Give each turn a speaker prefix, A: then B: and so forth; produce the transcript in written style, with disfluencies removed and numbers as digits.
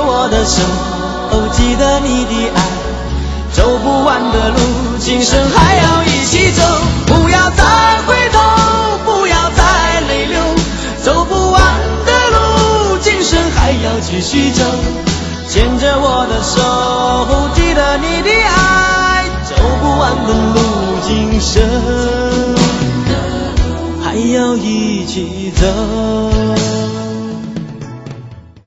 A: 我的手，记得你的爱，走不完的路，今生还要一起走，不要再回头，不要再泪流，走不完的路，今生还要继续走，牵着我的手，记得你的爱，走不完的路，今生还要一起走。